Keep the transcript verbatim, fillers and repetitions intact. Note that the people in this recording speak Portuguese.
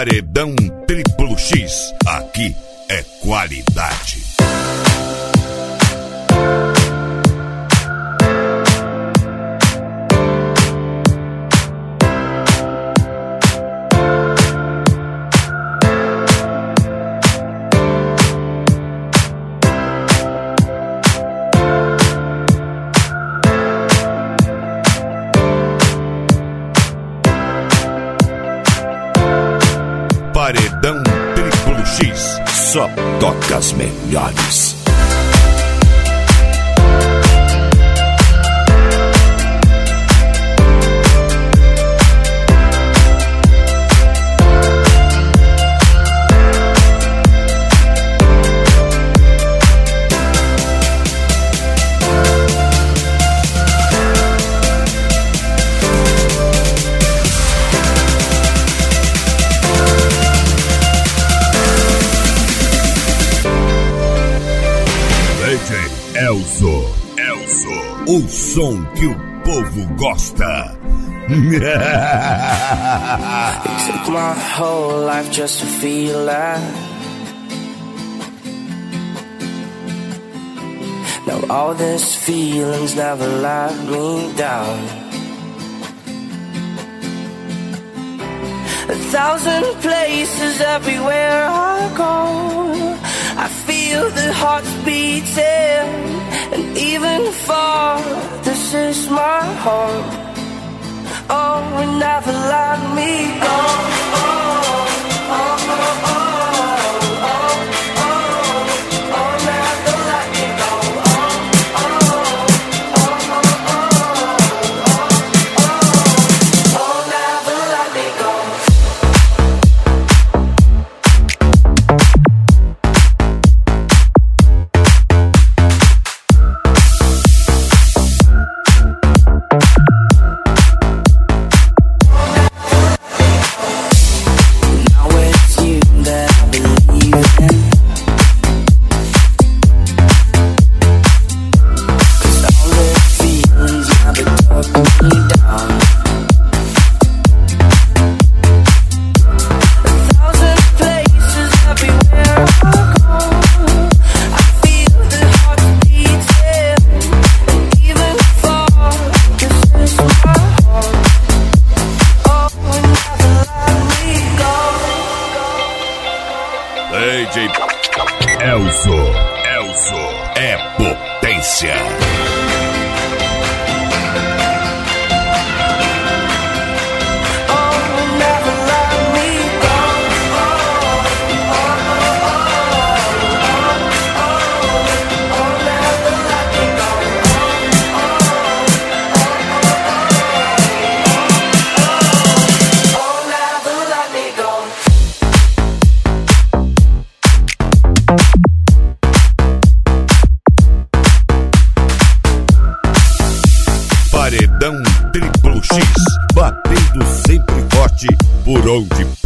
Paredão Triplo X, aqui é qualidade. Paredão Triplo X, só toca as melhores. Elzo, Elzo, o som que o povo gosta. It took my whole life just to feel that. Now all these feelings never let me down. A thousand places everywhere I go, I feel the hearts beating. And even far, this is my home. Oh, and never let me go. Oh, oh, oh, oh, oh. D J Elzo, Elzo é potência. Paredão Triplo X, batendo sempre forte por onde